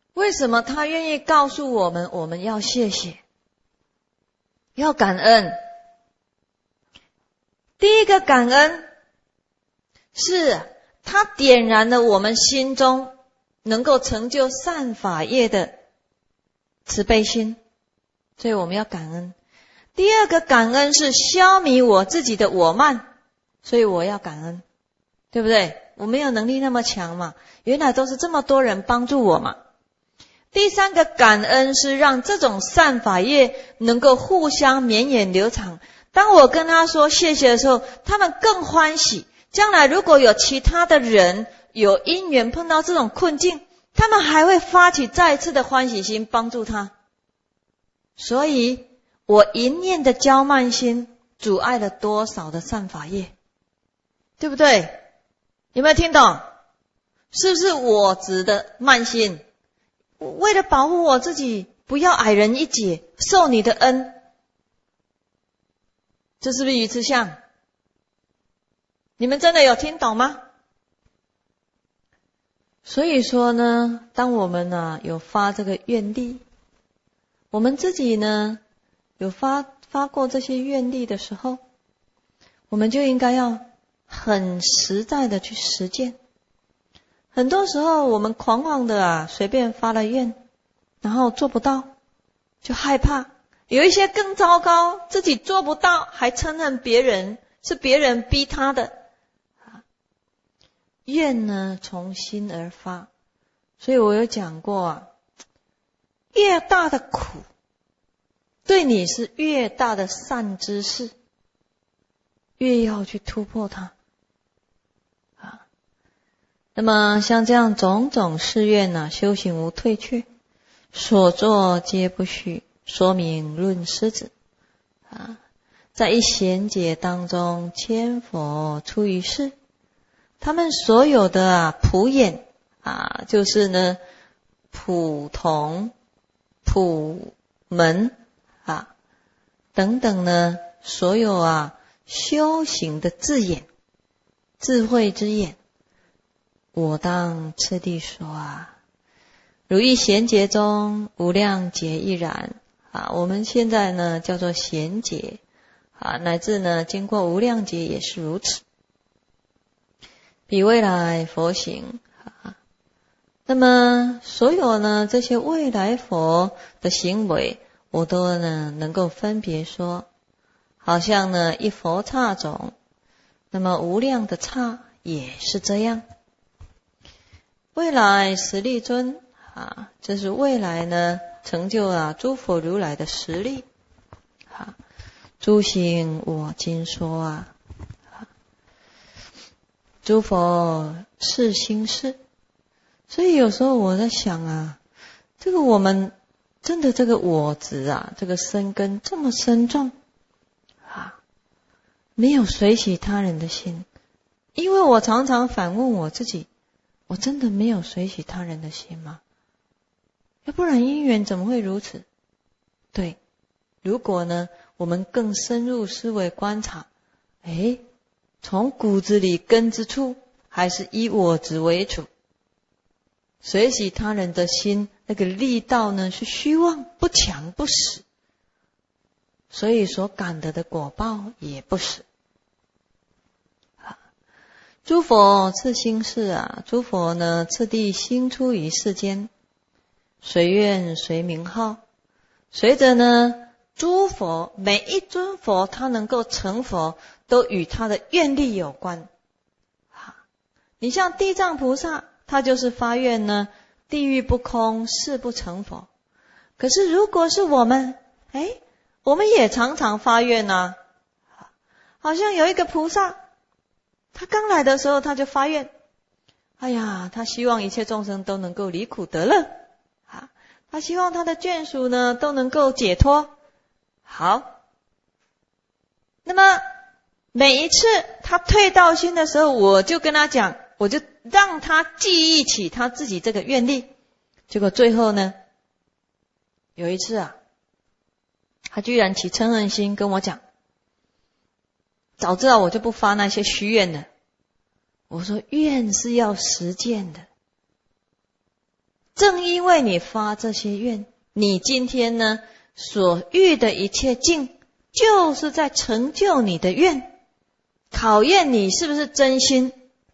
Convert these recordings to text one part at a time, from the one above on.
为什么他愿意告诉我们，我们要谢谢，要感恩？第一个感恩是他点燃了我们心中能够成就善法业的慈悲心，所以我们要感恩。第二个感恩是消弭我自己的我慢，所以我要感恩，对不对？我没有能力那么强嘛，原来都是这么多人帮助我嘛。第三个感恩是让这种善法业能够互相绵延流长。当我跟他说谢谢的时候，他们更欢喜。将来如果有其他的人有因缘碰到这种困境，他们还会发起再次的欢喜心帮助他。所以我一念的骄慢心阻碍了多少的善法业，对不对？有没有听懂？是不是我执的慢心？为了保护我自己不要矮人一截，受你的恩，这是不是鱼吃相？你们真的有听懂吗？所以说呢，当我们有发这个愿力，我们自己呢有发过这些愿力的时候，我们就应该要很实在的去实践。很多时候我们狂妄的随便发了愿，然后做不到就害怕。有一些更糟糕，自己做不到还嗔恨别人，是别人逼他的。愿呢从心而发，所以我有讲过越大的苦对你是越大的善知识，越要去突破它。那么像这样种种誓愿修行无退却，所作皆不虚，说明论师子。在一贤解当中，千佛出于世，他们所有的普眼就是呢普同、普门等等呢，所有修行的字眼、智慧之眼，我当次第说如意贤劫中无量劫亦然我们现在呢叫做贤劫乃至呢经过无量劫也是如此。彼未来佛行那么所有呢这些未来佛的行为，我都呢能够分别说，好像呢一佛刹种，那么无量的刹也是这样。未来实力尊这是未来呢成就诸佛如来的实力诸行我今说诸佛是心事。所以有时候我在想这个我们真的这个我执这个深根这么深重没有随喜他人的心。因为我常常反问我自己，我真的没有随喜他人的心吗？要不然因缘怎么会如此？对，如果呢我们更深入思维观察，从骨子里根之处还是以我执为主，随喜他人的心那个力道呢是虚妄不强不实，所以所感得的果报也不实。诸佛赐心事诸佛呢次第兴出于世间，随愿随名号，随着呢诸佛每一尊佛他能够成佛都与他的愿力有关。你像地藏菩萨，他就是发愿呢地狱不空，誓不成佛。可是如果是我们我们也常常发愿好像有一个菩萨，他刚来的时候他就发愿，他希望一切众生都能够离苦得乐他希望他的眷属呢都能够解脱。好，那么每一次他退道心的时候，我就跟他讲，我就让他记忆起他自己这个愿力。结果最后呢有一次他居然起嗔恨心跟我讲，早知道我就不发那些虚愿了。我说愿是要实践的， 正因为你发这些愿，你今天呢所遇的一切境，就是在成就你的愿，考验你是不是真心。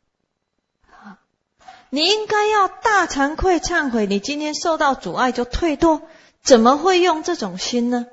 你应该要大惭愧忏悔，你今天受到阻碍就退堕，怎么会用这种心呢？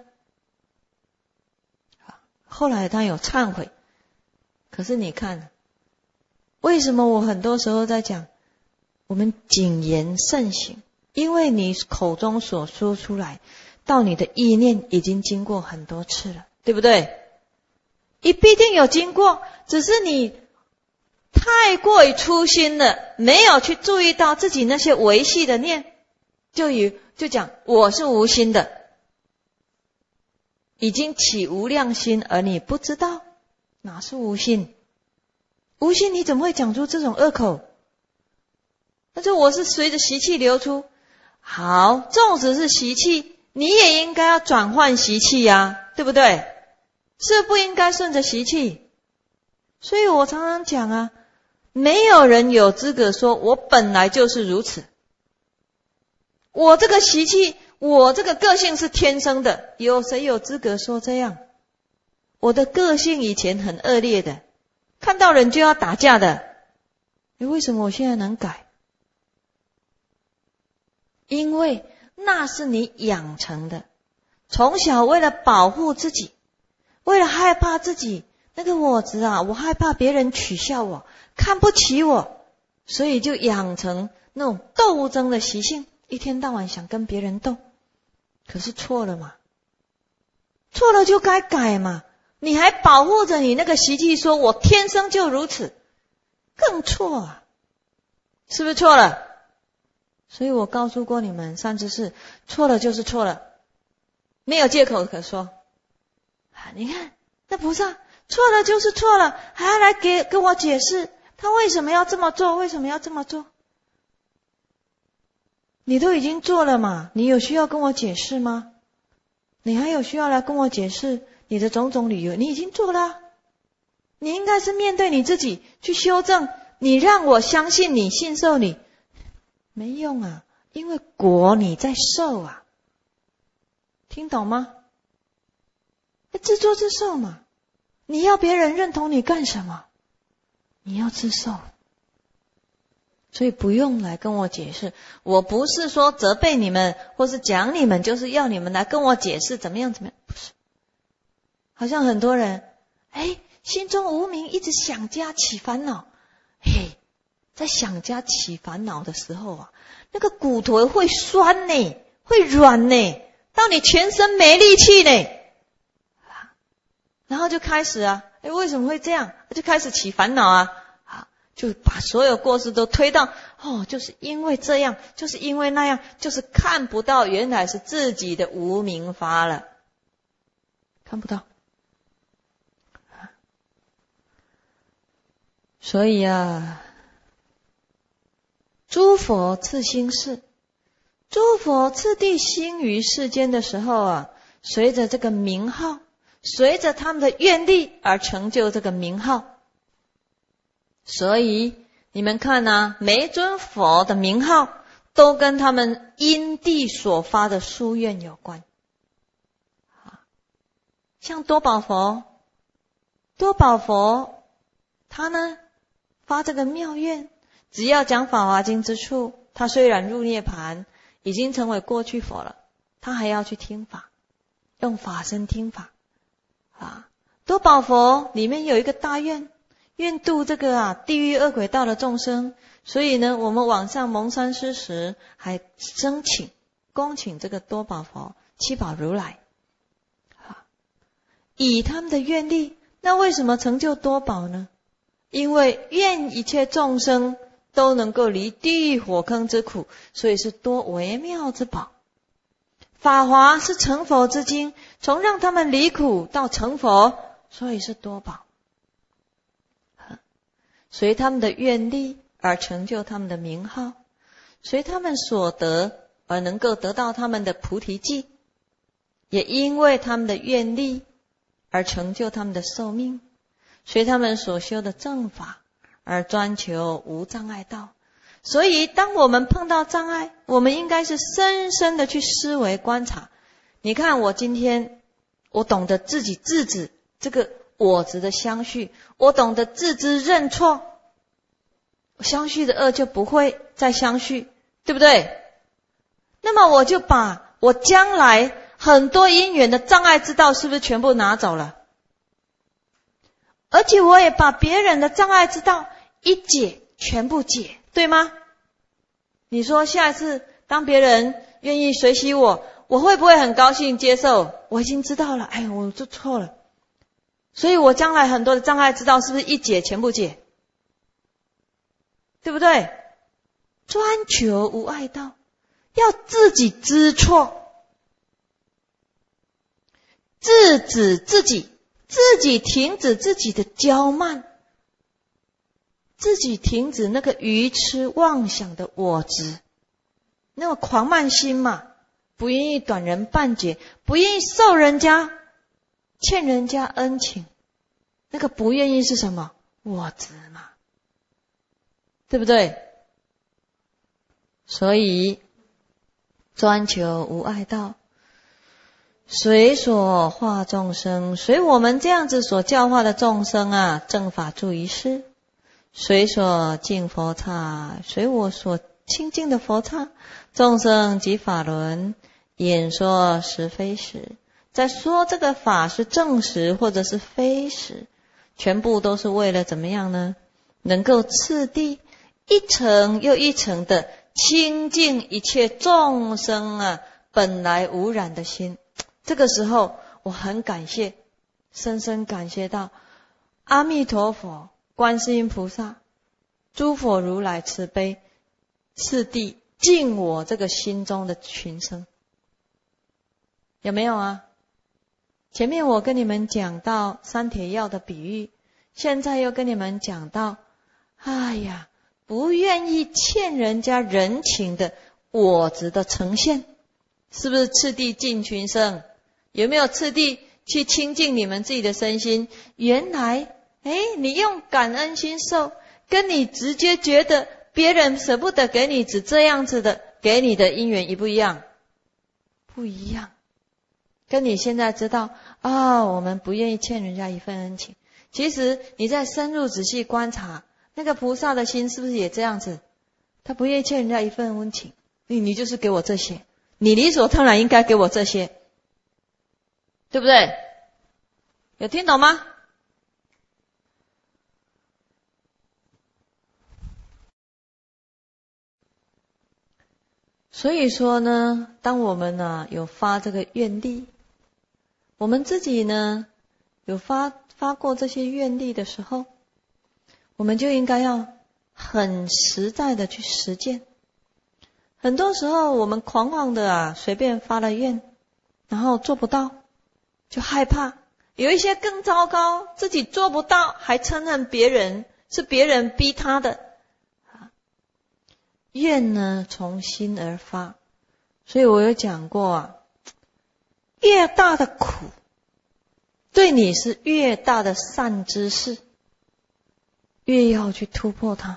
后来他有忏悔，可是你看，为什么我很多时候在讲我们谨言慎行？因为你口中所说出来到你的意念已经经过很多次了，对不对？你必定有经过，只是你太过于粗心了，没有去注意到自己那些维系的念，就讲我是无心的，已经起无量心，而你不知道，哪是无心？无心你怎么会讲出这种恶口？但是我是随着习气流出，好，纵使是习气，你也应该要转换习气呀，对不对？是不应该顺着习气。所以我常常讲啊，没有人有资格说我本来就是如此，我这个习气，我这个个性是天生的，有谁有资格说这样？我的个性以前很恶劣的，看到人就要打架的，为什么我现在能改？因为那是你养成的，从小为了保护自己，为了害怕自己那个我执啊，我害怕别人取笑我，看不起我，所以就养成那种斗争的习性，一天到晚想跟别人斗。可是错了嘛，错了就该改嘛，你还保护着你那个习气，说我天生就如此，更错啊，是不是错了？所以我告诉过你们三知识，错了就是错了，没有借口可说。你看那菩萨错了就是错了，还要来跟我解释他为什么要这么做，为什么要这么做？你都已经做了嘛，你有需要跟我解释吗？你还有需要来跟我解释你的种种理由？你已经做了，你应该是面对你自己去修正。你让我相信你，信受你，没用啊，因为果你在受啊，听懂吗？自作自受嘛，你要别人认同你干什么？你要自受。所以不用来跟我解释，我不是说责备你们或是讲你们，就是要你们来跟我解释怎么样，不是。好像很多人心中无明，一直想家起烦恼，在想家起烦恼的时候啊，那个骨头会酸呢，会软呢，到你全身没力气呢，然后就开始啊，为什么会这样？就开始起烦恼啊，就把所有过失都推到就是因为这样，就是因为那样，就是看不到原来是自己的无明发了，看不到。所以啊，诸佛赐心事，诸佛次第兴于世间的时候啊，随着这个名号，随着他们的愿力而成就这个名号。所以你们看啊，每一尊佛的名号都跟他们因地所发的夙愿有关。像多宝佛，他呢发这个妙愿，只要讲法华经之处，他虽然入涅盘，已经成为过去佛了，他还要去听法，用法身听法。多宝佛里面有一个大愿，愿度这个地狱恶鬼道的众生，所以呢，我们往上蒙山施时，还恭请这个多宝佛、七宝如来，以他们的愿力。那为什么成就多宝呢？因为愿一切众生都能够离地狱火坑之苦，所以是多微妙之宝。法华是成佛之经，从让他们离苦到成佛，所以是多宝。随他们的愿力而成就他们的名号，随他们所得而能够得到他们的菩提记，也因为他们的愿力而成就他们的寿命，随他们所修的正法而专求无障碍道， 所以当我们碰到障碍，我们应该是深深的去思维观察。你看我今天，我懂得自己制止这个我执的相续，我懂得自知认错，相续的恶就不会再相续，对不对？那么我就把我将来很多因缘的障碍之道是不是全部拿走了？而且我也把别人的障碍之道一解全部解，对吗？你说下一次当别人愿意随喜我，我会不会很高兴接受？我已经知道了，哎，我做错了，所以我将来很多的障碍之道是不是一解全部解？对不对？专求无碍道，要自己知错，制止自己，自己停止自己的骄慢，自己停止那个愚痴妄想的我执，那个狂慢心嘛，不愿意短人半截，不愿意受人家欠人家恩情，那个不愿意是什么？我执嘛，对不对？所以专求无碍道，随所化众生，随我们这样子所教化的众生啊，正法住于世，随所敬佛刹，随我所清净的佛刹，众生及法轮，演说实非实，在说这个法是正实或者是非实，全部都是为了怎么样呢？能够次第一层又一层的清净一切众生啊本来无染的心。这个时候我很感谢，深深感谢到阿弥陀佛、观世音菩萨、诸佛如来慈悲，次第净我这个心中的群生。有没有啊？前面我跟你们讲到三铁药的比喻，现在又跟你们讲到，哎呀，不愿意欠人家人情的我执的呈现，是不是次第净群生？有没有次第去亲近你们自己的身心？原来你用感恩心受，跟你直接觉得别人舍不得给你只这样子的给你的因缘一不一样？不一样。跟你现在知道我们不愿意欠人家一份恩情，其实你在深入仔细观察，那个菩萨的心是不是也这样子？他不愿意欠人家一份恩情，你就是给我这些，你理所当然应该给我这些，对不对？有听懂吗？所以说呢，当我们有发这个愿力，我们自己呢有发过这些愿力的时候，我们就应该要很实在的去实践。很多时候我们狂妄的随便发了愿，然后做不到就害怕，有一些更糟糕，自己做不到还嗔恨别人，是别人逼他的。愿呢从心而发，所以我有讲过越大的苦对你是越大的善知识，越要去突破它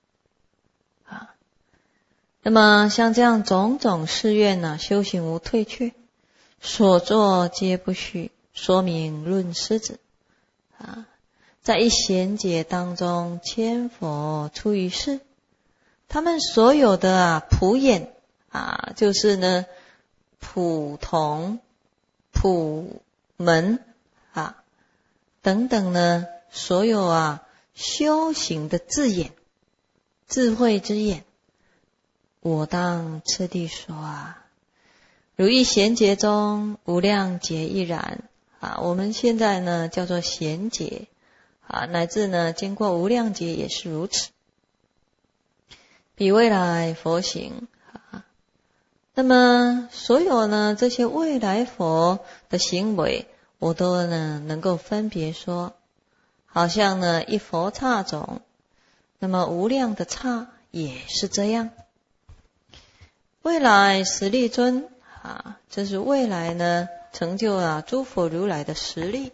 那么像这样种种誓愿呢，修行无退却，所作皆不虚，说明论师子在一贤解当中，千佛出于世，他们所有的普眼就是呢普同、普门等等呢，所有修行的智眼、智慧之眼，我当次第说如一贤劫中无量劫亦然我们现在呢叫做贤劫乃至呢经过无量劫也是如此。比未来佛行那么所有呢这些未来佛的行为，我都呢能够分别说，好像呢一佛刹种，那么无量的刹也是这样。未来实力尊这是未来呢成就诸佛如来的实力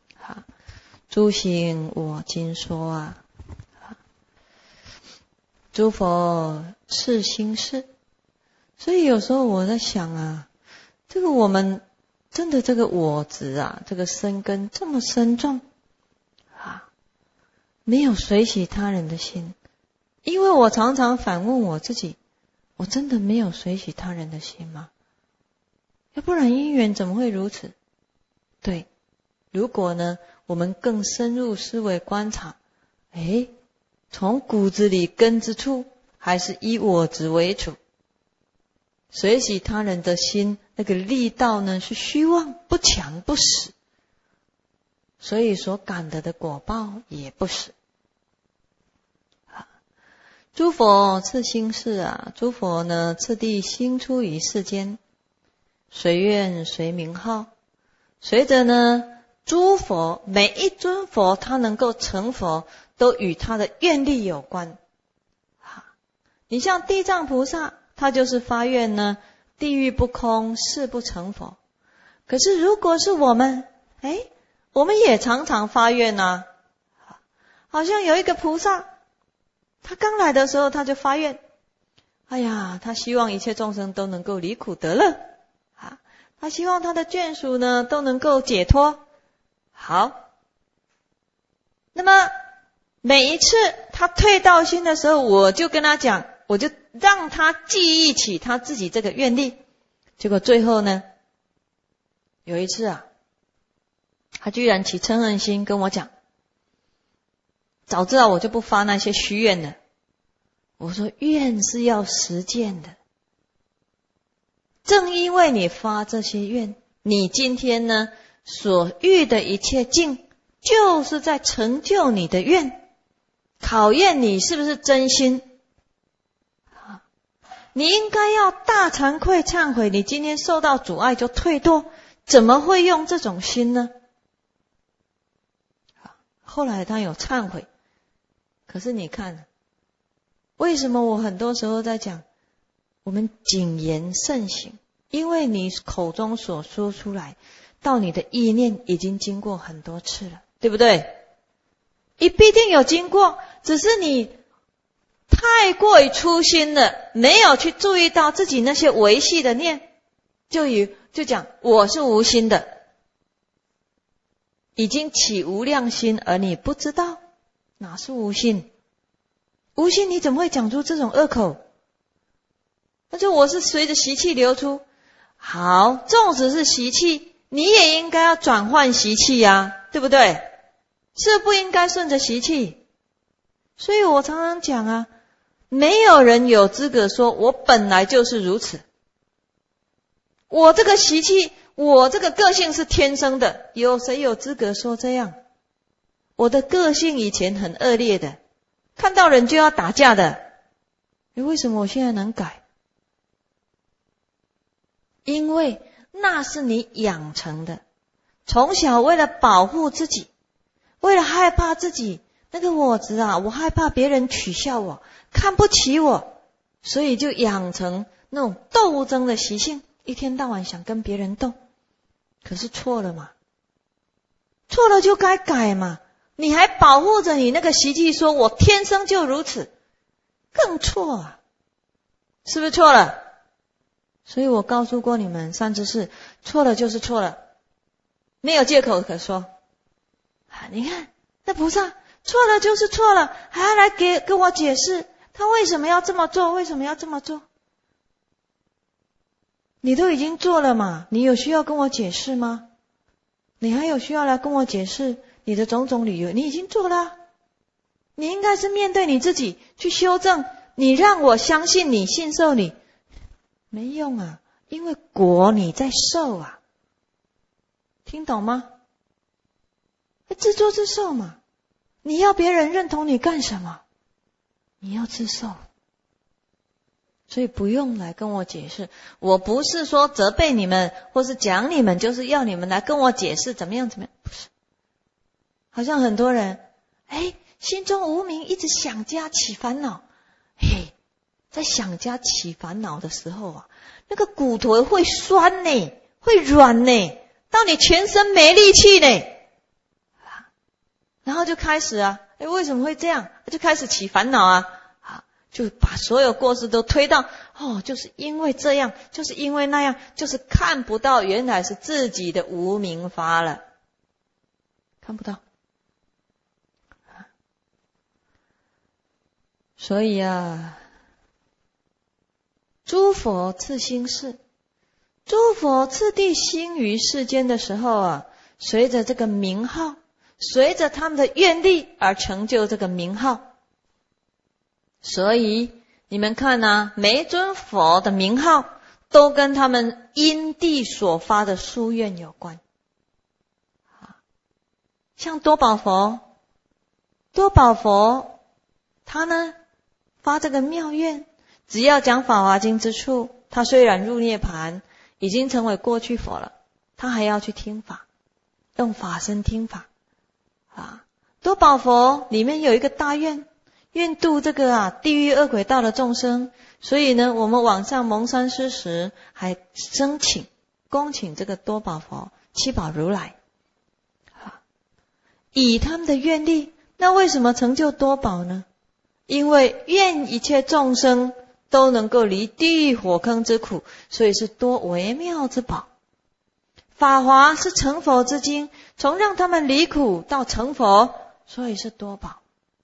诸行我今说诸佛赐心事。所以有时候我在想啊，这个我们真的这个我执啊，这个身根这么深重啊，没有随喜他人的心。因为我常常反问我自己，我真的没有随喜他人的心吗？要不然因缘怎么会如此？对，如果呢我们更深入思维观察，从骨子里根之处还是以我执为主，随喜他人的心，那个力道呢是虚妄不强不实，所以所感得的果报也不实。诸佛赐心事啊，诸佛呢次第兴出于世间，随愿随名号，随着呢诸佛每一尊佛他能够成佛，都与他的愿力有关。你像地藏菩萨，他就是发愿呢，地狱不空，誓不成佛。可是如果是我们，我们也常常发愿啊。好像有一个菩萨，他刚来的时候他就发愿，他希望一切众生都能够离苦得乐，他希望他的眷属呢都能够解脱。好，那么每一次他退道心的时候，我就跟他讲，我就让他记忆起他自己这个愿力。结果最后呢，有一次啊，他居然起嗔恨心跟我讲，早知道我就不发那些虚愿了。我说愿是要实践的，正因为你发这些愿，你今天呢所遇的一切境，就是在成就你的愿，考验你是不是真心。你应该要大惭愧忏悔，你今天受到阻碍就退堕，怎么会用这种心呢？后来他有忏悔，可是你看，为什么我很多时候在讲我们谨言慎行？因为你口中所说出来到你的意念已经经过很多次了，对不对？你必定有经过，只是你太过于粗心了，没有去注意到自己那些维系的念，就讲我是无心的，已经起无量心，而你不知道，哪是无心？无心你怎么会讲出这种恶口？那就我是随着习气流出。好，纵使是习气，你也应该要转换习气呀，对不对？是不应该顺着习气。所以我常常讲啊，没有人有资格说我本来就是如此，我这个习气，我这个个性是天生的，有谁有资格说这样？我的个性以前很恶劣的，看到人就要打架的，为什么我现在能改？因为那是你养成的，从小为了保护自己，为了害怕自己那个我执啊，我害怕别人取笑我，看不起我，所以就养成那种斗争的习性，一天到晚想跟别人斗。可是错了嘛，错了就该改嘛，你还保护着你那个习气，说我天生就如此，更错啊，是不是错了？所以我告诉过你们三知识，错了就是错了，没有借口可说。你看那菩萨错了就是错了，还要来跟我解释他为什么要这么做，为什么要这么做。你都已经做了嘛，你有需要跟我解释吗？你还有需要来跟我解释你的种种理由？你已经做了，你应该是面对你自己去修正。你让我相信你，信受你，没用啊，因为果你在受啊，听懂吗？自作自受嘛，你要别人认同你干什么？你要自受。所以不用来跟我解释，我不是说责备你们或是讲你们，就是要你们来跟我解释怎么样怎么样，不是。好像很多人心中无明，一直想家起烦恼，在想家起烦恼的时候啊，那个骨头会酸呢，会软呢，到你全身没力气呢，然后就开始为什么会这样？就开始起烦恼啊， 就把所有过失都推到就是因为这样，就是因为那样，就是看不到原来是自己的无明法了，看不到。所以诸佛赐心事，诸佛次第兴于世间的时候随着这个名号，随着他们的愿力而成就这个名号。所以你们看每一尊佛的名号都跟他们因地所发的殊愿有关。像多宝佛，他呢发这个妙愿，只要讲法华经之处，他虽然入涅槃，已经成为过去佛了，他还要去听法，用法身听法多宝佛里面有一个大愿，愿度这个地狱恶鬼道的众生，所以呢我们往上蒙山施食，还恭请这个多宝佛七宝如来以他们的愿力。那为什么成就多宝呢？因为愿一切众生都能够离地狱火坑之苦，所以是多微妙之宝。法华是成佛之经，从让他们离苦到成佛，所以是多宝。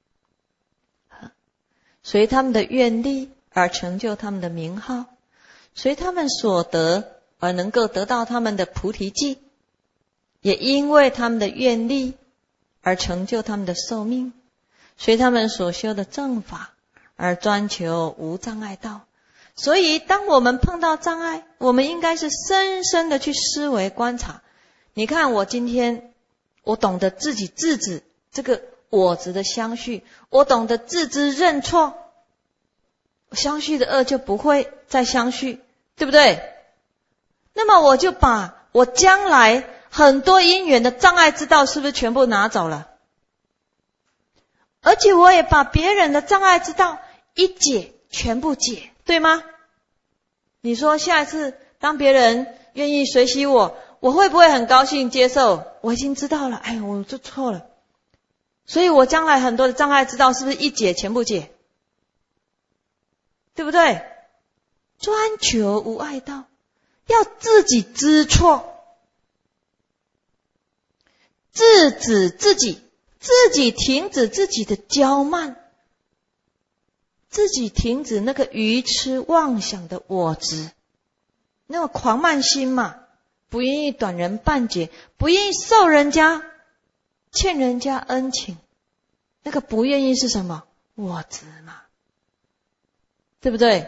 随他们的愿力而成就他们的名号，随他们所得而能够得到他们的菩提记，也因为他们的愿力而成就他们的寿命，随他们所修的正法而专求无障碍道。所以当我们碰到障碍，我们应该是深深的去思维观察。你看我今天我懂得自己制止这个我执的相续，我懂得自知认错，相续的恶就不会再相续，对不对？那么我就把我将来很多因缘的障碍之道是不是全部拿走了？而且我也把别人的障碍之道一解全部解，对吗？你说下一次当别人愿意随喜我会不会很高兴接受？我已经知道了，我就错了，所以我将来很多的障碍之道是不是一解全部解？对不对？专求无碍道，要自己知错，制止自己停止自己的骄慢，自己停止那个愚痴妄想的我执，那个狂慢心嘛，不愿意短人半截，不愿意受人家欠人家恩情，那个不愿意是什么？我执嘛，对不对？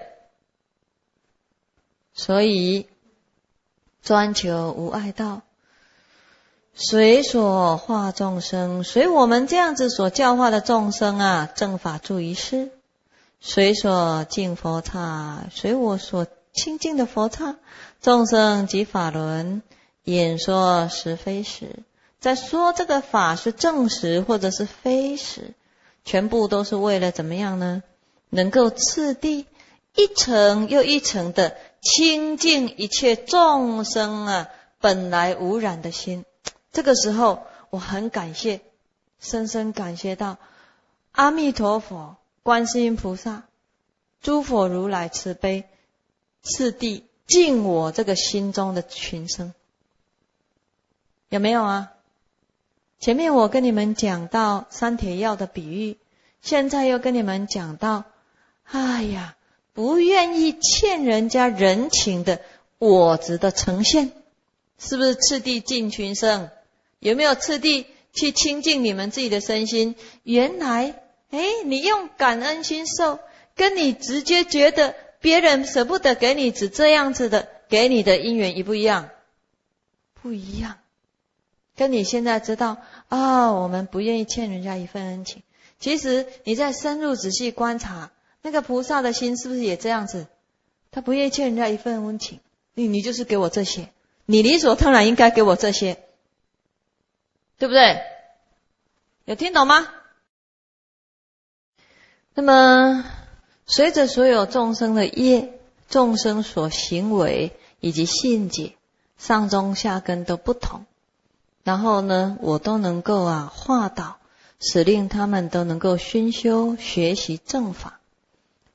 所以专求无碍道，随所化众生，随我们这样子所教化的众生正法住于世，随所敬佛刹，随我所清净的佛刹，众生及法轮，演说实非实，在说这个法是正实或者是非实，全部都是为了怎么样呢？能够次第一层又一层的清净一切众生本来无染的心。这个时候我很感谢，深深感谢到阿弥陀佛、观世音菩萨、诸佛如来慈悲，次第净我这个心中的群生。有没有前面我跟你们讲到三铁药的比喻，现在又跟你们讲到不愿意欠人家人情的我执的呈现，是不是次第净群生？有没有次第去亲近你们自己的身心？原来你用感恩心受，跟你直接觉得别人舍不得给你只这样子的给你的因缘一不一样？不一样。跟你现在知道我们不愿意欠人家一份恩情，其实你再深入仔细观察，那个菩萨的心是不是也这样子？他不愿意欠人家一份恩情，你就是给我这些，你理所当然应该给我这些，对不对？有听懂吗？那么随着所有众生的业，众生所行为以及信解，上中下根都不同，然后呢我都能够化导，使令他们都能够熏修学习正法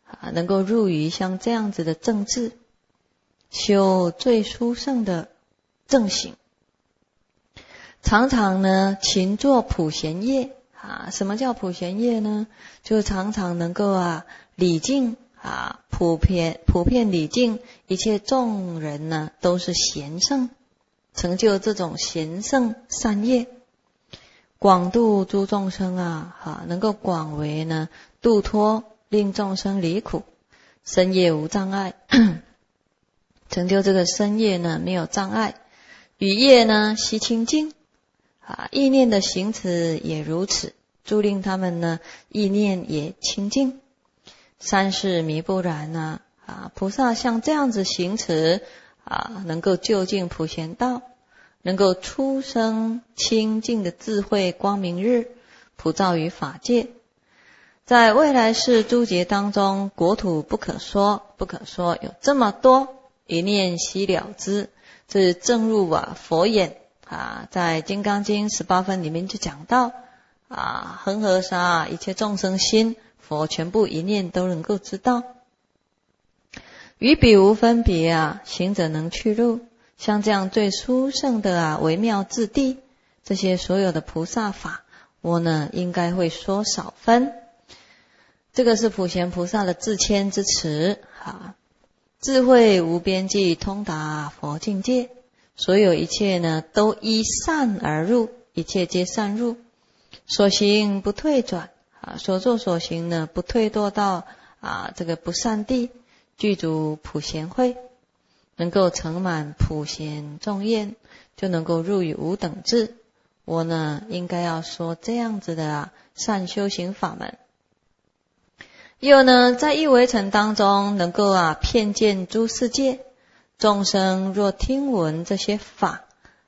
能够入于像这样子的正智，修最殊胜的正行，常常呢勤做普贤业什么叫普贤业呢？就常常能够礼敬普遍礼敬一切众人呢，都是贤圣，成就这种贤圣善业，广度诸众生能够广为呢度脱，令众生离苦，身业无障碍，成就这个身业呢没有障碍，语业呢悉清净意念的行持也如此，助令他们呢意念也清净。三世弥不然菩萨像这样子行持能够究竟普贤道，能够出生清净的智慧光明日，普照于法界。在未来世诸劫当中，国土不可说有这么多，一念悉了之，这是正入佛眼在金刚经18分里面就讲到恒河沙一切众生心，佛全部一念都能够知道。与彼无分别行者能去入，像这样最殊胜的微妙智地，这些所有的菩萨法，我呢应该会说少分。这个是普贤菩萨的自谦之词智慧无边际，通达佛境界，所有一切呢都依善而入，一切皆善入，所行不退转所作所行呢不退堕到这个不善地，具足普贤慧，能够成满普贤众愿，就能够入于无等智。我呢应该要说这样子的善修行法门。又呢在一微尘当中能够遍见诸世界，众生若听闻这些法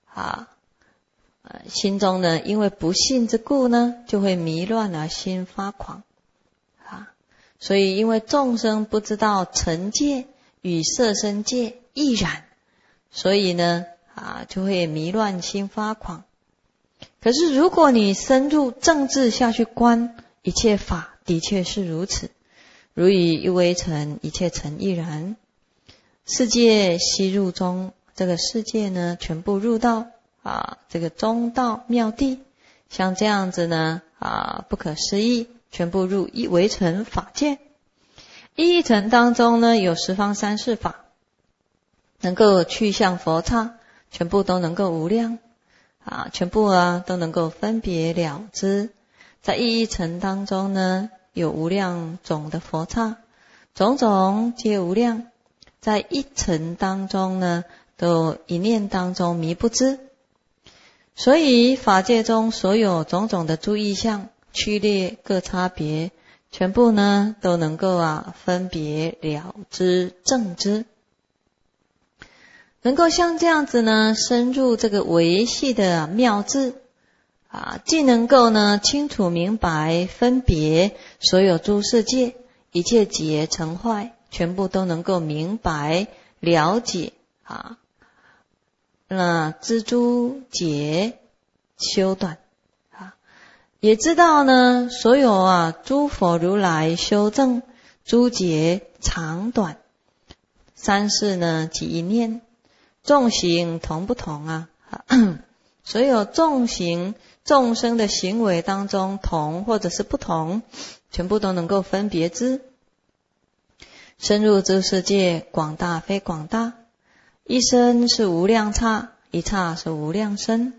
心中呢因为不信之故呢就会迷乱心发狂所以因为众生不知道尘界与色身界亦然，所以呢就会迷乱心发狂。可是如果你深入正智下去观，一切法的确是如此，如以一微尘，一切尘亦然。世界悉入中，这个世界呢全部入到这个中道妙地，像这样子呢不可思议，全部入一微尘法界。一尘当中呢有十方三世法，能够去向佛刹，全部都能够无量全部都能够分别了知。在一尘当中呢有无量种的佛刹，种种皆无量，在一尘当中呢都一念当中迷不知。所以法界中所有种种的诸意象，区列各差别，全部呢都能够分别了知正知，能够像这样子呢深入这个维系的妙智既能够呢清楚明白分别所有诸世界一切结成坏，全部都能够明白了解那知诸结修短也知道呢所有诸佛如来修正诸结长短，三世呢即一念，众行同不同所有众生的行为当中同或者是不同，全部都能够分别知。深入诸世界，广大非广大，一身是无量刹，一刹是无量身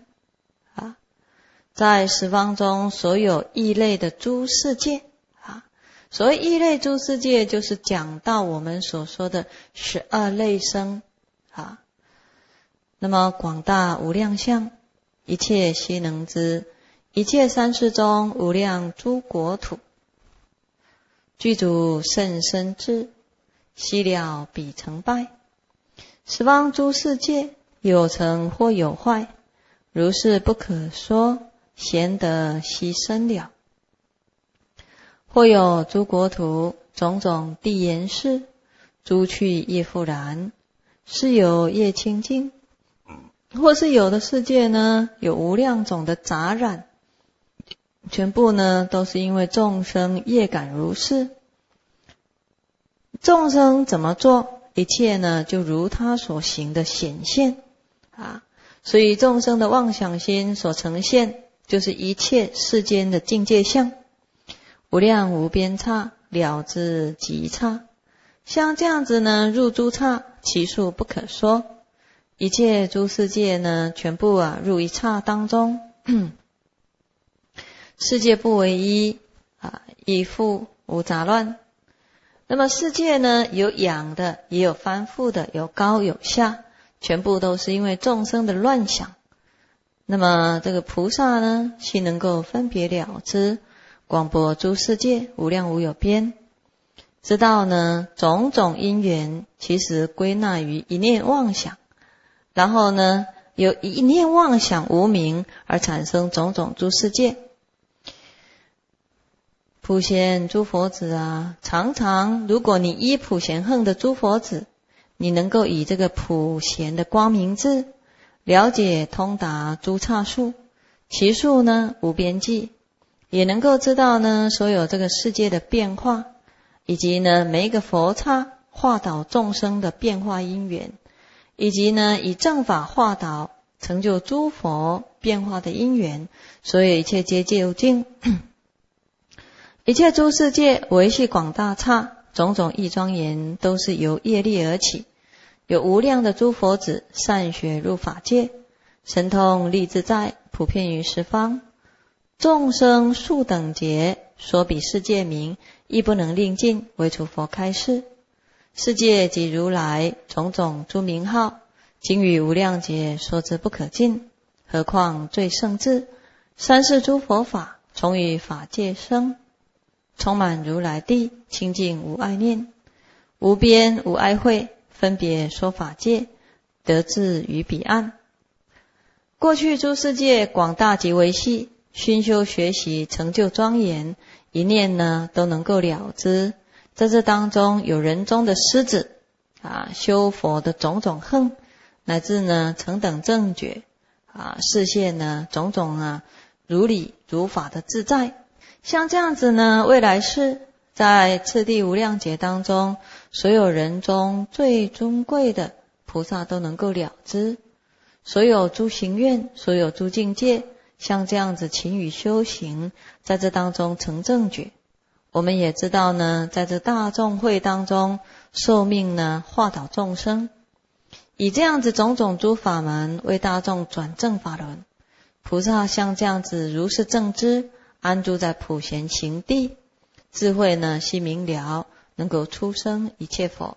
在十方中所有异类的诸世界所谓异类诸世界，就是讲到我们所说的12类生那么广大无量相，一切悉能知，一切三世中无量诸国土，具足甚深智，悉了彼成败。十方诸世界有成或有坏，如是不可说，贤得悉生了。或有诸国土，种种地言事，诸趣业复然，是有业清净。或是有的世界呢有无量种的杂染，全部呢都是因为众生业感如是。 众生怎么做，一切呢就如他所行的显现啊。所以众生的妄想心所呈现，就是一切世间的境界相，无量无边刹，了知极刹。像这样子呢，入诸刹，其数不可说。一切诸世界呢，全部入一刹当中。世界不为一亦复无杂乱。那么世界呢，有仰的，也有翻覆的，有高有下，全部都是因为众生的乱想。那么这个菩萨呢，悉能够分别了知，广博诸世界，无量无有边。知道呢，种种因缘其实归纳于一念妄想，然后呢，由一念妄想无明而产生种种诸世界。普贤诸佛子常常如果你依普贤行的诸佛子，你能够以这个普贤的光明智了解通达诸刹数，其数呢无边际，也能够知道呢所有这个世界的变化，以及呢每一个佛刹化导众生的变化因缘，以及呢以正法化导成就诸佛变化的因缘，所以一切皆究竟。一切诸世界维系广大刹，种种义庄严，都是由业力而起。有无量的诸佛子善学入法界，神通力自在，普遍于十方。众生数等劫，所比世界名，亦不能令尽，唯除佛开示。世界即如来种种诸名号，经于无量劫说之不可尽，何况最胜智？三世诸佛法，从于法界生，充满如来地，清净无爱念，无边无爱慧，分别说法界，得至于彼岸。过去诸世界广大极为细，熏修学习成就庄严，一念呢都能够了知。在这当中有人中的狮子修佛的种种行，乃至呢成等正觉示现呢种种如理如法的自在。像这样子呢，未来世在次第无量劫当中，所有人中最尊贵的菩萨都能够了知，所有诸行愿，所有诸境界，像这样子勤于修行，在这当中成正觉。我们也知道呢，在这大众会当中，受命呢化导众生，以这样子种种诸法门为大众转正法轮。菩萨像这样子如是正知，安住在普贤行地，智慧呢悉明了，能够出生一切佛，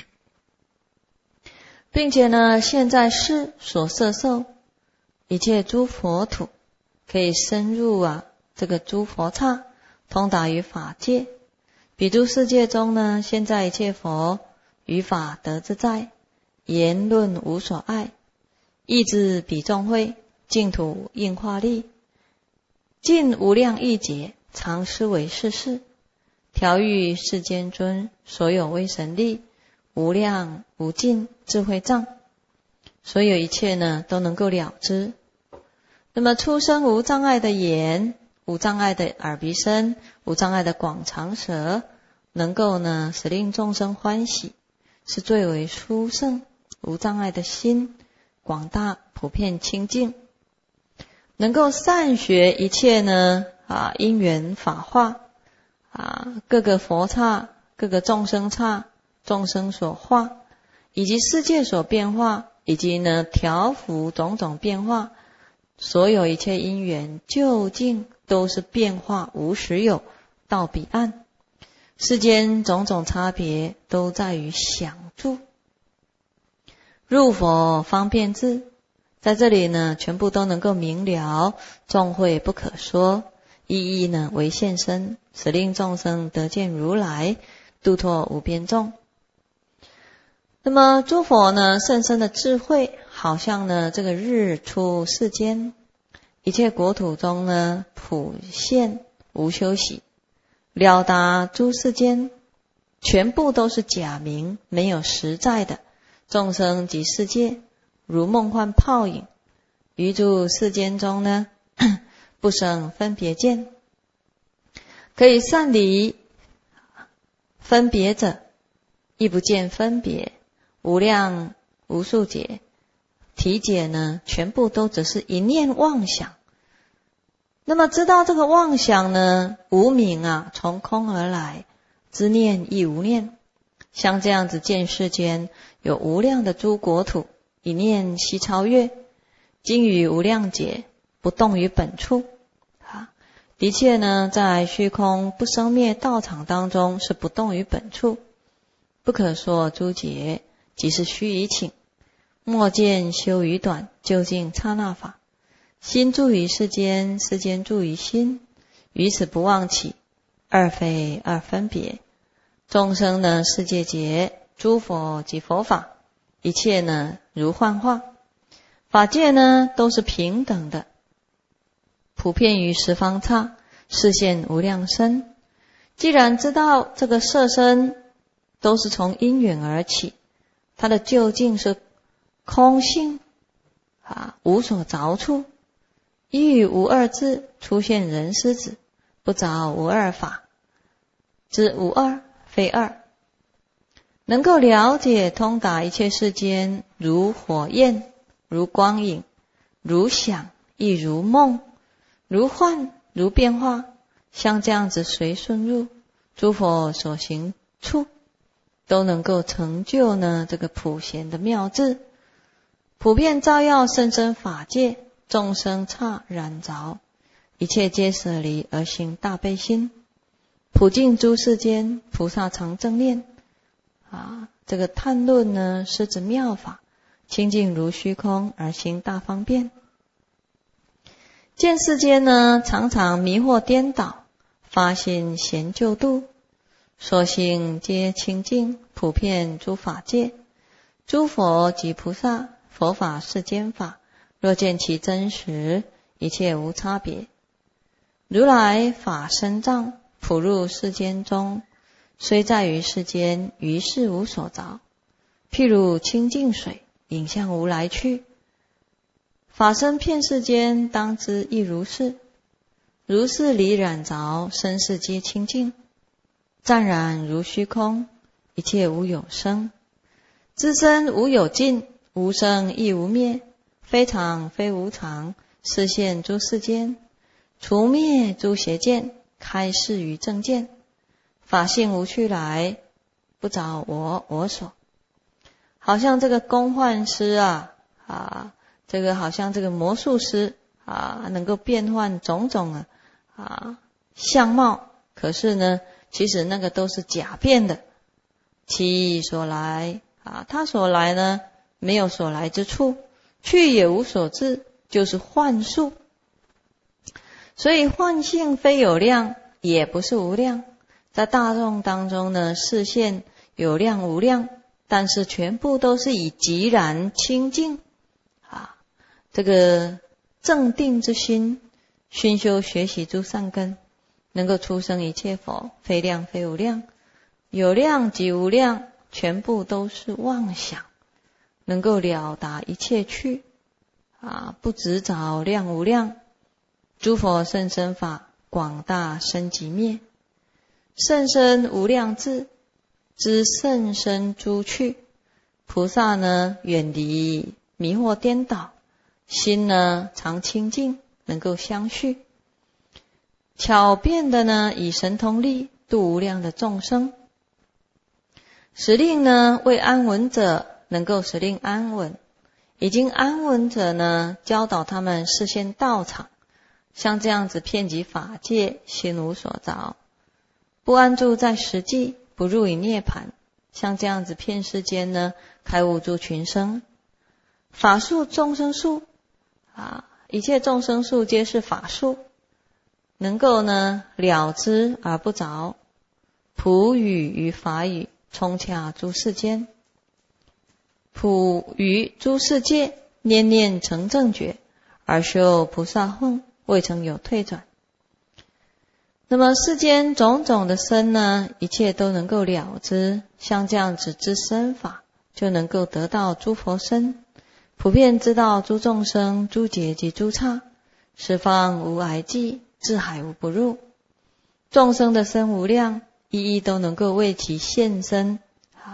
并且呢现在世所摄受一切诸佛土，可以深入这个诸佛刹，通达于法界。彼诸世界中呢，现在一切佛于法得自在，言论无所碍，意志比众会，净土应化力，尽无量亿劫，常思维世事，调御世间尊，所有威神力，无量无尽智慧障，所有一切呢都能够了知。那么出生无障碍的眼，无障碍的耳鼻身，无障碍的广长舌，能够呢使令众生欢喜，是最为殊胜。无障碍的心，广大普遍清净，能够善学一切呢因缘法化各个佛刹，各个众生刹，众生所化，以及世界所变化，以及呢调伏种种变化，所有一切因缘究竟都是变化无实有，到彼岸。世间种种差别都在于想住。入佛方便智，在这里呢全部都能够明了，众会不可说，一一呢为现身，使令众生得见如来，度脱无边众。那么诸佛呢甚深的智慧，好像呢这个日出世间，一切国土中呢普现无休息，了达诸世间，全部都是假名，没有实在的。众生及世界如梦幻泡影，于诸世间中呢不生分别见，可以散离分别者， 亦不见分别，无量无数劫体解呢，全部都只是一念妄想。那么知道这个妄想呢，无明啊，从空而来，知念亦无念。像这样子见世间有无量的诸国土，一念悉超越，经于无量劫，不动于本处。的确呢，在虚空不生灭道场当中是不动于本处，不可说诸劫，即是须臾请。莫见修于短，究竟刹那法。心住于世间，世间住于心，于此不忘起，二非二分别。众生呢，世界劫，诸佛及佛法，一切呢如幻化。法界呢都是平等的，普遍于十方刹，示现无量身。既然知道这个色身都是从因缘而起，它的究竟是空性无所着处，一语无二字，出现人师子，不着无二法，知无二非二，能够了解通达一切世间，如火焰，如光影，如想，亦如梦，如幻，如变化，像这样子随顺入诸佛所行处，都能够成就呢这个普贤的妙智，普遍照耀甚深法界，众生刹染着，一切皆舍离而行大悲心，普尽诸世间，菩萨常正念这个探论呢是指妙法，清净如虚空而行大方便。见世间呢常常迷惑颠倒，发心贤救度，所行皆清净，普遍诸法界，诸佛及菩萨，佛法世间法，若见其真实，一切无差别。如来法身藏，普入世间中，虽在于世间，于事无所着。譬如清净水，影向无来去。法身遍世间，当知亦如是。如是离染着，身世皆清净，湛然如虚空，一切无有生。知身无有尽，无生亦无灭，非常非无常，示现诸世间，除灭诸邪见，开示于正见。法性无去来，不着我所。好像这个工幻师这个好像这个魔术师能够变换种种相貌，可是呢，其实那个都是假变的。其意所来他所来呢，没有所来之处，去也无所至，就是幻术。所以幻性非有量，也不是无量，在大众当中呢，示现有量无量，但是全部都是以寂然清净这个正定之心，熏修学习诸善根，能够出生一切佛，非量非无量，有量即无量，全部都是妄想，能够了达一切趣不执着量无量。诸佛甚深法，广大深极灭，甚深无量智，知甚深诸趣。菩萨呢，远离迷惑颠倒，心呢常清净，能够相续。巧辩的呢，以神通力度无量的众生，使令呢为安稳者能够使令安稳，已经安稳者呢，教导他们示现道场。像这样子遍及法界，心无所着，不安住在实际，不入于涅槃。像这样子遍世间呢，开悟诸群生。法术众生术一切众生术皆是法术，能够呢了知而不着，普语于法语，充洽诸世间，普于诸世界，念念成正觉，而修菩萨混，未曾有退转。那么世间种种的身呢，一切都能够了知，像这样子知身法，就能够得到诸佛身，普遍知道诸众生、诸劫及诸刹，十方无碍际，智海无不入。众生的身无量，一一都能够为其现身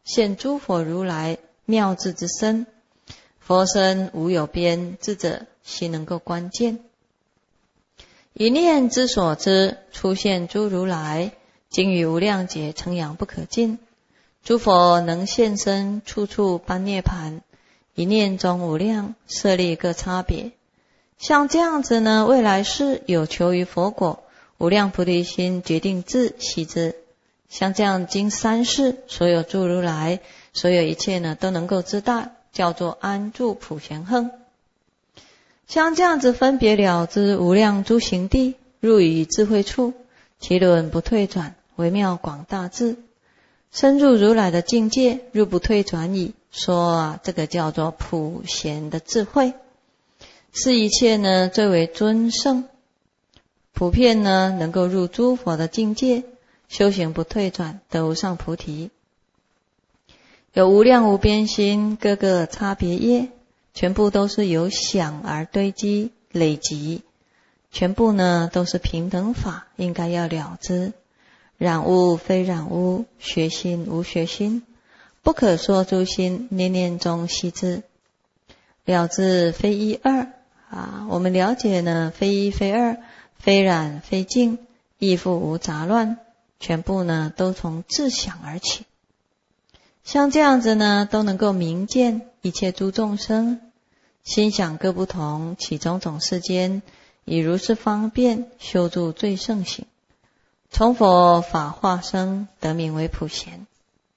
现诸佛如来妙智之身。佛身无有边，智者悉能够观见。一念之所知，出现诸如来，经于无量劫，称扬不可尽。诸佛能现身，处处般涅盘，一念中无量，设立各差别。像这样子呢，未来世有求于佛果，无量菩提心决定自悉知。像这样经三世，所有诸如来，所有一切呢，都能够知道，叫做安住普贤行。像这样子分别了知无量诸行地，入于智慧处，其轮不退转，微妙广大智，深入如来的境界，入不退转矣。说这个叫做普贤的智慧，是一切呢最为尊胜，普遍呢能够入诸佛的境界，修行不退转，得无上菩提。有无量无边心，各个差别业，全部都是由想而堆积累积，全部呢都是平等法，应该要了知。染污非染污，学心无学心，不可说诸心，念念中悉知。了知非一二我们了解呢，非一非二，非染非净，亦复无杂乱，全部呢都从自想而起。像这样子呢，都能够明见一切诸众生心想各不同，起种种世间，以如是方便修诸最胜行，从佛法化生，得名为普贤。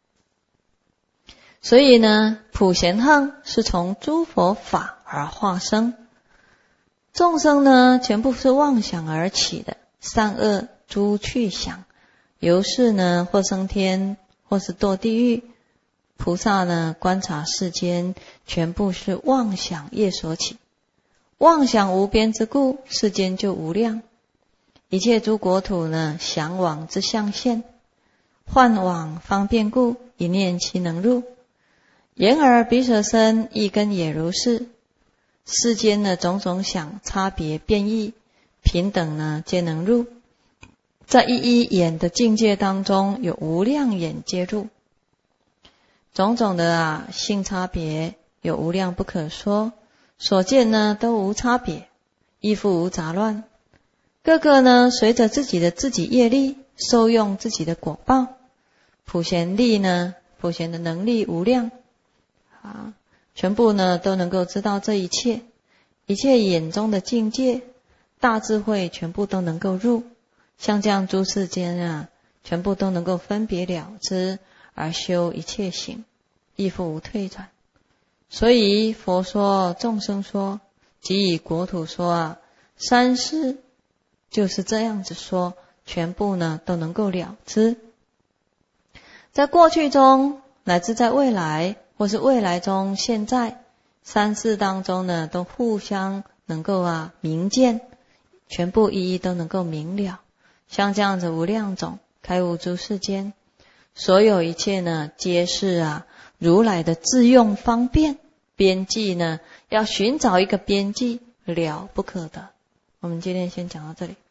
所以呢，普贤行是从诸佛法而化生。众生呢，全部是妄想而起的，善恶诸趣想，由是呢，或升天，或是堕地狱。菩萨呢，观察世间，全部是妄想业所起。妄想无边之故，世间就无量。一切诸国土呢，向往之象现，幻往方便故，一念其能入。眼耳鼻舌身意根也如是。世间的种种想，差别变异，平等呢，皆能入。在一一眼的境界当中，有无量眼皆入。种种的性差别有无量不可说，所见呢都无差别，亦复无杂乱。各个呢随着自己业力，受用自己的果报。普贤力呢，普贤的能力无量全部呢都能够知道这一切，一切眼中的境界，大智慧全部都能够入。像这样诸世间全部都能够分别了知，而修一切行，亦复无退转。所以佛说，众生说，即以国土说三世就是这样子说，全部呢都能够了知。在过去中，乃至在未来，或是未来中现在，三世当中呢都互相能够明见，全部一一都能够明了。像这样子无量种开悟诸世间，所有一切呢皆是如来的自用方便，边际呢要寻找一个边际，了不可得。我们今天先讲到这里。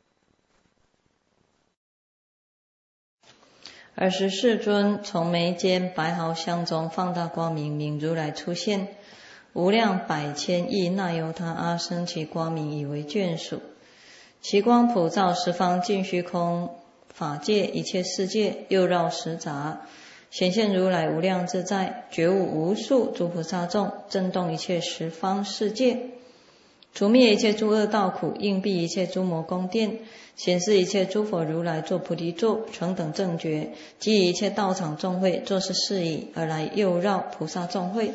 尔时世尊从眉间白毫相中放大光明，名如来出现，无量百千亿那由他阿僧祇光明以为眷属，其光普照十方尽虚空法界一切世界，又绕十匝，显现如来无量自在，觉悟无数诸菩萨众，震动一切十方世界，除灭一切诸恶道苦，应蔽一切诸魔宫殿，显示一切诸佛如来作菩提座，成等正觉，即以一切道场众会，作是事已，而来又绕菩萨众会，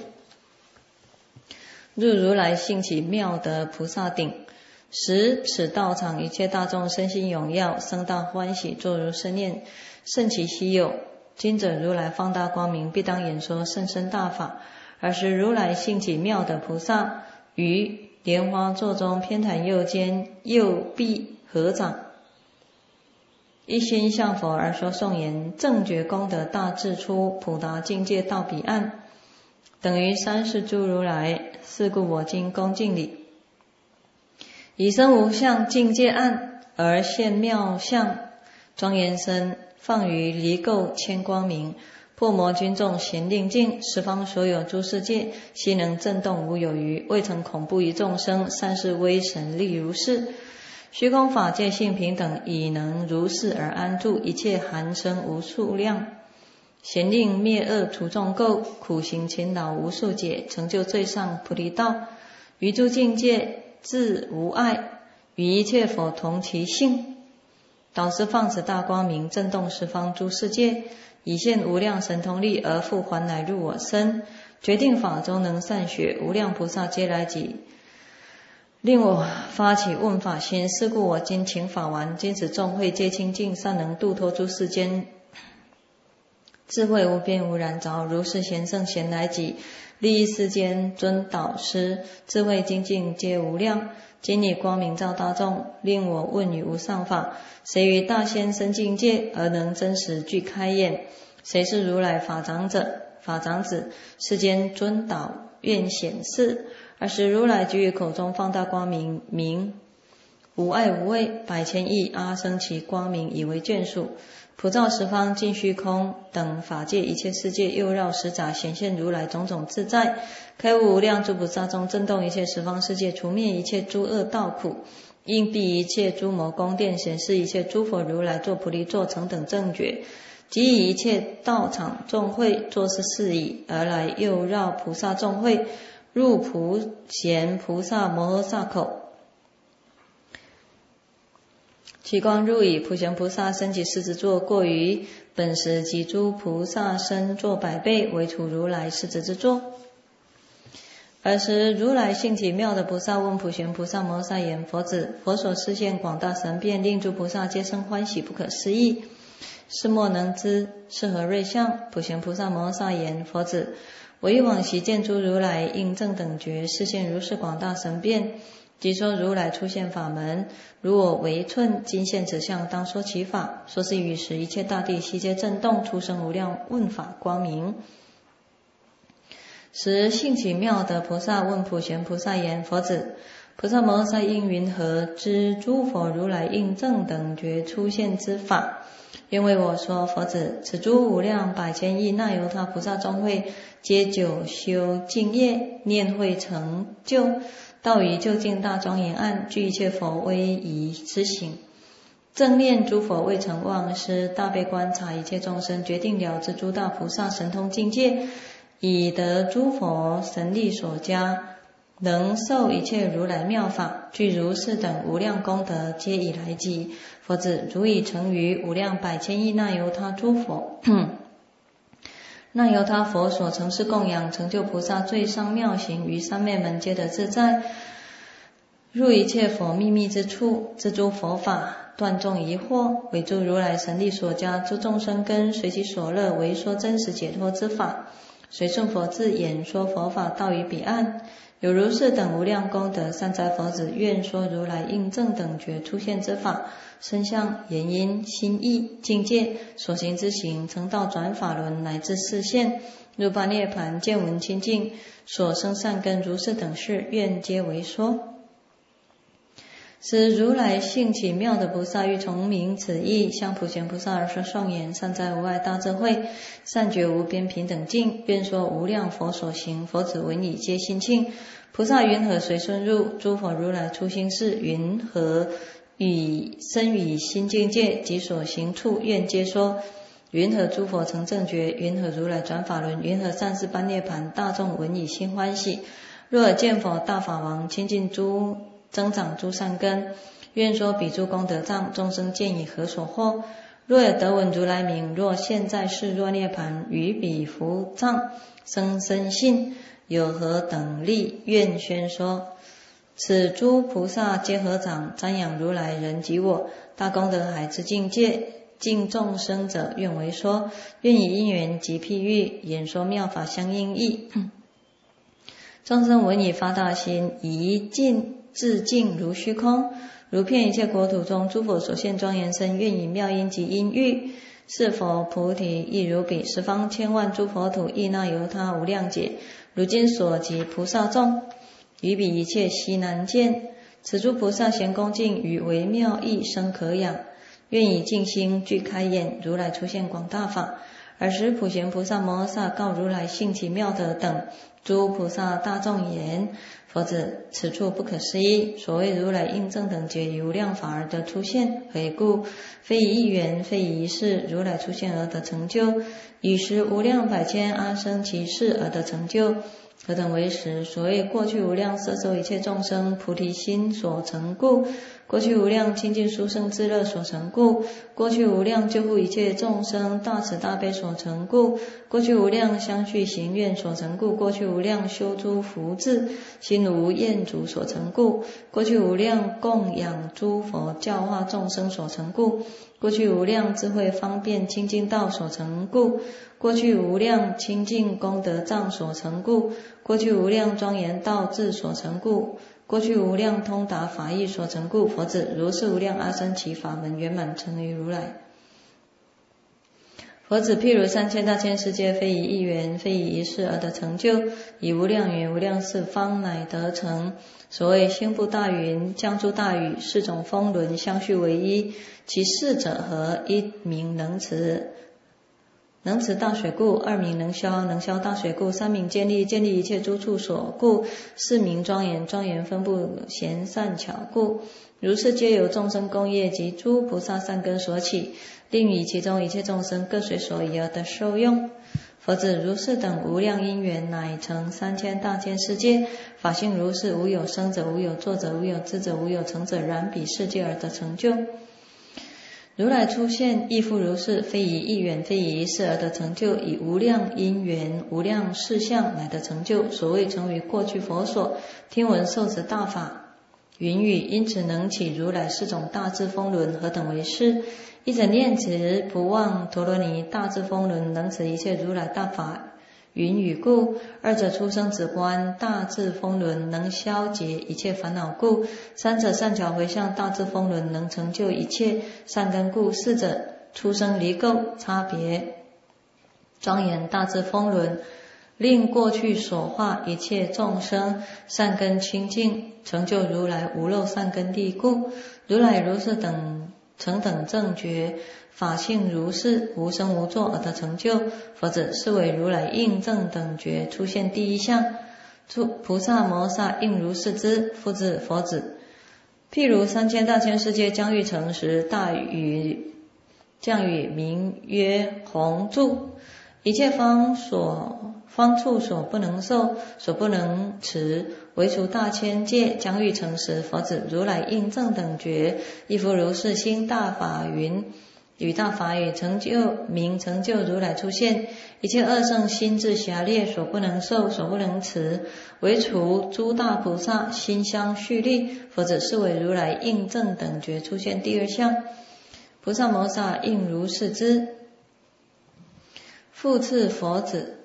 入如来兴起妙德菩萨顶，使此道场一切大众身心踊跃，生大欢喜，作如是念：甚其稀有！今者如来放大光明，必当演说甚深大法。尔时如来兴起妙德菩萨，于莲花座中偏袒右肩，右臂合掌，一心向佛而说颂言：正觉功德大智出，普达境界到彼岸，等于三世诸如来，是故我今恭敬礼。以身无相境界暗，而现妙相庄严身，放于离垢千光明， 破魔军众咸令境，十方所有诸世界，悉能震动无有余，未曾恐怖于众生，善是威神力如是。虚空法界性平等，已能如是而安住，一切含生无数量。咸令灭恶除众垢，苦行勤劳无数劫，成就最上菩提道。于诸境界自无碍，与一切佛同其性。导师放此大光明，震动十方诸世界，以现无量神通力而复还来入我身。决定法中能善学，无量菩萨皆来集，令我发起问法心。是故我今请法完，今此众会皆清净，善能度脱诸世间，智慧无边无染着。如是贤圣贤来集，利益世间尊导师，智慧精进皆无量。今以光明照大众，令我问于无上法，谁于大仙深境界而能真实具开眼？谁是如来法长者？法长子，世间尊导愿显示。尔时如来即于口中放大光明，名无碍无畏，百千亿阿僧祇光明以为眷属，普照十方尽虚空等法界一切世界，又绕十匝显现如来种种自在，开悟无量诸菩萨中，震动一切十方世界，除灭一切诸恶道苦，应蔽一切诸魔宫殿，显示一切诸佛如来作菩提座成等正觉，即以一切道场众会作是事宜而来，又绕菩萨众会，入普贤菩萨摩诃萨口。其光入以普贤菩萨身及狮子座，过于本时及诸菩萨身作100倍，为处如来狮子之座。尔时如来性体妙的菩萨问普贤菩萨摩诃萨言：佛子，佛所示现广大神变，令诸菩萨皆生欢喜，不可思议，是莫能知，是何瑞相？普贤菩萨摩诃萨言：佛子，我以往昔见诸如来应正等觉，示现如是广大神变，即说如来出现法门，如我为寸，今现此相，当说其法。说是语时，一切大地悉皆震动，出生无量问法光明。时性起妙的菩萨问普贤菩萨言：佛子，菩萨摩诃萨应云何知诸佛如来应正等觉出现之法？愿为我说。佛子，此诸无量百千亿那由他菩萨众会，皆久修净业，念会成就，道于究竟大庄严岸，具一切佛威仪之行，正念诸佛未曾忘失，大悲观察一切众生，决定了知诸大菩萨神通境界，以得诸佛神力所加，能受一切如来妙法，具如是等无量功德，皆以来集。佛子，如已成于无量百千亿那由他诸佛那由他佛所成事供养，成就菩萨最上妙行，于三昧门皆得自在，入一切佛秘密之处，知诸佛法，断众疑惑，为诸如来神力所加，诸众生根随其所乐，为说真实解脱之法，随顺佛智演说佛法，到于彼岸。有如是等无量功德，善哉佛子，愿说如来应正等觉出现之法，身相言因心意境界所行之行，成道转法轮，乃至示现入般涅盘，见闻清净，所生善根如是等事，愿皆为说。使如来性起妙的菩萨欲从明此义，向普贤菩萨而说颂言：善哉无碍大智慧，善觉无边平等境，愿说无量佛所行，佛子闻已皆心庆。菩萨云何随顺入？诸佛如来出心事，云何与生与心境界及所行处，愿皆说。云何诸佛成正觉？云何如来转法轮？云何善事般涅盘？大众闻已心欢喜。若尔见佛大法王，亲近诸增长诸善根，愿说彼诸功德藏，众生见以何所获？若有得闻如来名，若现在世若涅盘，于彼福藏生深信，有何等力？愿宣说。此诸菩萨皆合掌瞻仰如来人及我，大功德海之境界，尽众生者愿为说。愿以因缘及譬喻，演说妙法相应义。众生闻已发大心，一尽自净如虚空，如遍一切国土中诸佛所现庄严身，愿以妙音及音喻，是佛菩提亦如彼，十方千万诸佛土亦那由他无量劫，如今所及菩萨众，于彼一切悉难见。此诸菩萨贤恭敬，与微妙义生可养，愿以净心具开眼，如来出现广大法， 尔时普贤菩萨摩诃萨告如来性其妙德等诸菩萨大众言：佛子，此处不可思议。所谓如来应正等觉以无量法而得出现，何以故？非以一缘，非以一世，如来出现而得成就，以时无量百千阿僧祇世而得成就。何等为时？所谓过去无量摄受一切众生菩提心所成故，过去无量清净殊胜智乐所成故，过去无量救护一切众生大慈大悲所成故，过去无量相续行愿所成故，过去无量修诸福智心无厌足所成故，过去无量供养诸佛教化众生所成故，过去无量智慧方便清净道所成故，过去无量清净功德藏所成故，过去无量庄严道智所成故，过去无量通达法义所成故。佛子，如是无量阿僧祇法门圆满成于如来。佛子，譬如三千大千世界，非以一缘，非以一世而得成就，以无量缘无量世方乃得成。所谓心部大云，降诸大雨，四种风轮相续为一，其四者何？一名能持，能持大水故；二名能消，能消大水故；三名建立，建立一切诸处所故；四名庄严，庄严分布贤善巧故。如是皆由众生功业及诸菩萨善根所起，令以其中一切众生各随所宜而得受用。佛子，如是等无量因缘，乃成三千大千世界，法性如是，无有生者，无有作者，无有知者，无有成者，然彼世界而得成就。如来出现亦复如是，非以一缘，非以一世而得成就，以无量因缘无量事相乃得成就。所谓成于过去佛所，听闻受持大法云语，因此能起如来四种大智风轮。何等为是？一者念持不忘陀罗尼大智风轮，能持一切如来大法云语故；二者出生止观大智风轮，能消解一切烦恼故；三者善巧回向大智风轮，能成就一切善根故；四者出生离垢差别庄严大智风轮，令过去所化一切众生善根清净，成就如来无漏善根地故。如来如是等成等正觉，法性如是，无生无作而得成就。佛子，是为如来应正等觉出现第一相。菩萨摩诃萨应如是之。复至佛子，譬如三千大千世界将欲成时，大雨降雨，名曰洪柱。一切方处所不能受，所不能持，唯除大千界将欲成时。佛子，如来应正等觉亦复如是，心大法云与大法语成就名成就如来出现。一切恶圣心智狭劣，所不能受，所不能持，唯除诸大菩萨心相续力。佛子，是为如来应正等觉出现第二相。菩萨摩诃萨应如是之。复次佛子，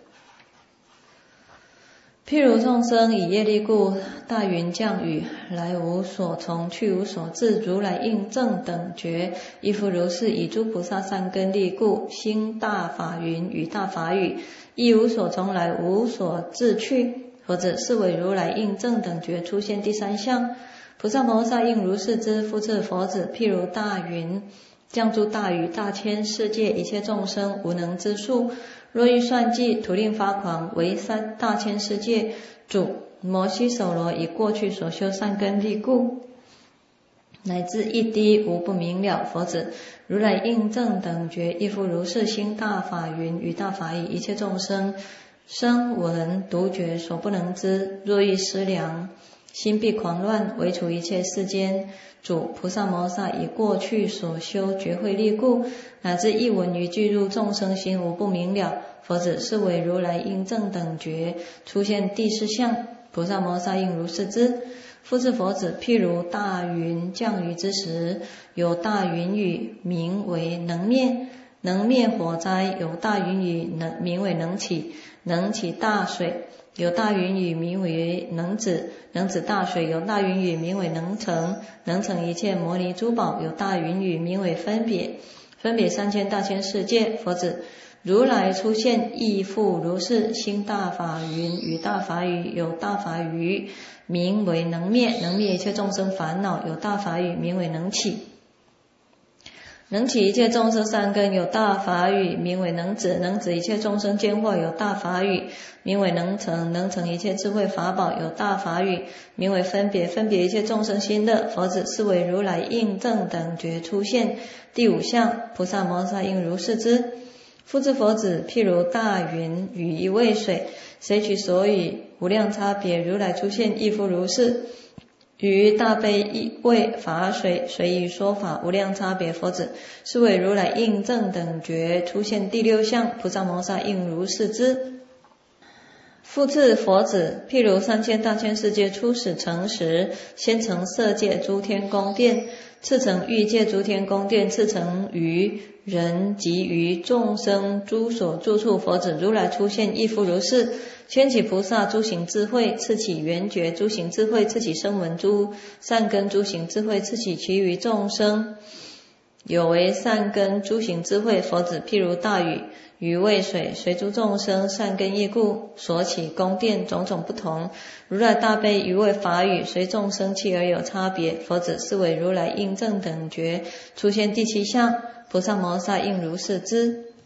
譬如众生以业力故，大云降雨，来无所从，去无所至，如来应正等觉亦复如是，以诸菩萨善根力故，心大法云与大法语，亦无所从来，无所至去。佛子，是为如来应正等觉出现第三相。菩萨摩诃萨应如是之。复次佛子，譬如大云降诸大雨，大千世界一切众生无能之数，若欲算计，徒令发狂，为三大千世界主摩悉首罗以过去所修善根力故，乃至一滴无不明了。佛子，如来应正等觉亦复如是，心大法云与大法语，一切众生声闻独觉所不能知，若欲思量，心必狂乱，唯除一切世间主菩萨摩诃萨以过去所修觉慧力故，乃至一闻一句入众生心无不明了。佛子，是为如来应正等觉出现第四相。菩萨摩诃萨应如是之。复次佛子，譬如大云降雨之时，有大云雨，名为能灭，能灭火灾；有大云雨名为能起，能起大水；有大云雨名为能止，能止大水；有大云雨名为能成，能成一切摩尼珠宝；有大云雨名为分别，分别三千大千世界。佛子，如来出现亦复如是，心大法云与大法语，有大法语名为能灭，能灭一切众生烦恼；有大法语名为能起， 能起一切众生善根有大法语，名为能止；能止一切众生见惑有大法语，名为能成；能成一切智慧法宝有大法语，名为分别；分别一切众生心乐。佛子是为如来应正等觉出现。第五项，菩萨摩萨应如是知。复次佛子，譬如大云与一味水，谁取所语？无量差别，如来出现亦复如是。于大悲一味法水，随意说法，无量差别。佛子是为如来应正等觉出现。第六项，菩萨摩萨应如是知。复次佛子，譬如3000大千世界初始成时，先成色界诸天宫殿，次成欲界诸天宫殿，次成于人及于众生诸所住处。佛子如来出现亦复如是。先起菩萨诸行智慧，次起缘觉诸行智慧，次起声闻诸善根诸行智慧，次起其余众生有为善根诸行智慧。佛子譬如大雨与味水，随诸众生善根业故所起宫殿种种不同。如来大悲于味法语，随众生气而有差别。佛子是为如来应正等觉出现。第七项，菩萨摩萨应如是知。